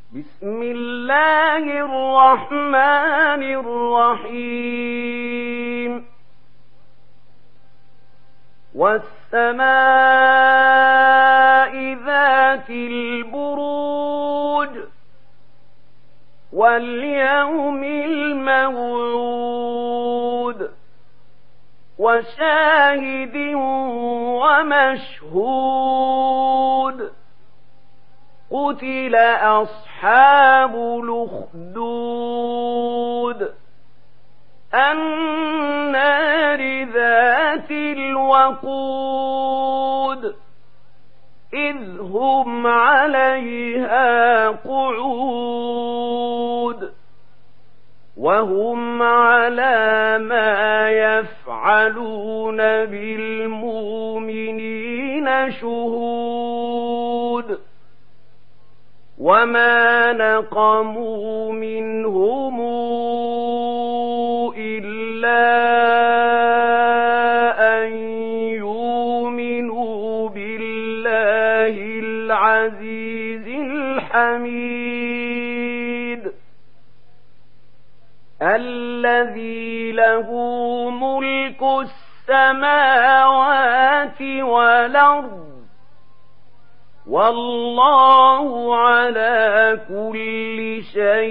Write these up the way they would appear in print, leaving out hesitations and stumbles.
بسم الله الرحمن الرحيم والسماء ذات البروج واليوم الموعود وشاهد ومشهود قتل أصحاب الأخدود النار ذات الوقود إذ هم عليها قعود وهم على ما يفعلون بالمؤمنين شهود وما نقموا منهم إلا أن يؤمنوا بالله العزيز الحميد الذي له ملك السماوات والأرض والله على كل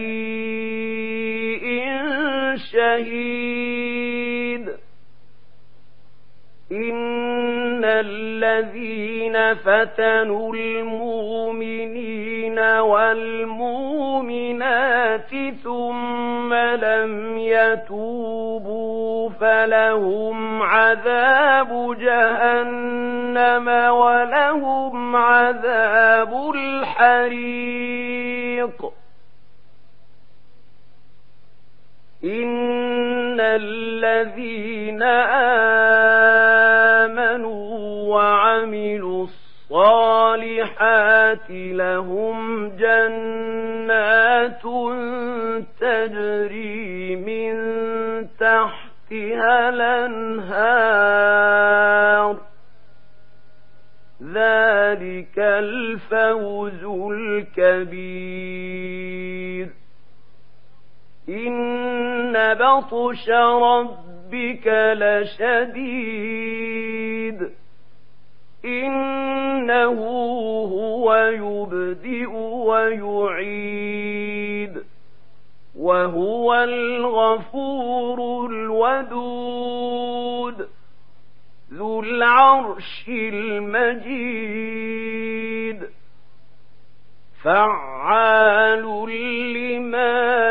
شيء شهيد إن الذين فتنوا المؤمنين والمؤمنات ثم لم يتوبوا فلهم عذاب جهنم ولهم عذاب الحريق إن الذين آمنوا وعملوا الصالحات لهم جنات تجري من تحتها الأنهار ذلك الفوز الكبير إن بطش ربك لشديد إنه هو يبدئ ويعيد وهو الغفور الودود ذو العرش المجيد فعال لما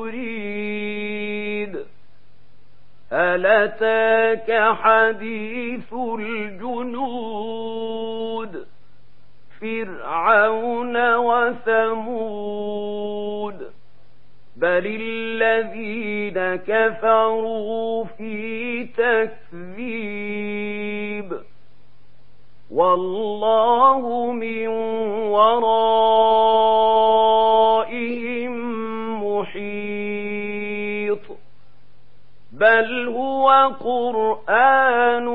يريد هل أتاك حديث الجنود فرعون وثمود بل الذين كفروا في تكذيب والله من ورائهم محيط بل هو قرآن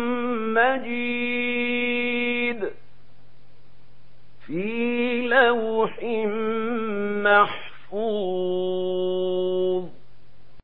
مجيد في لوح محفوظ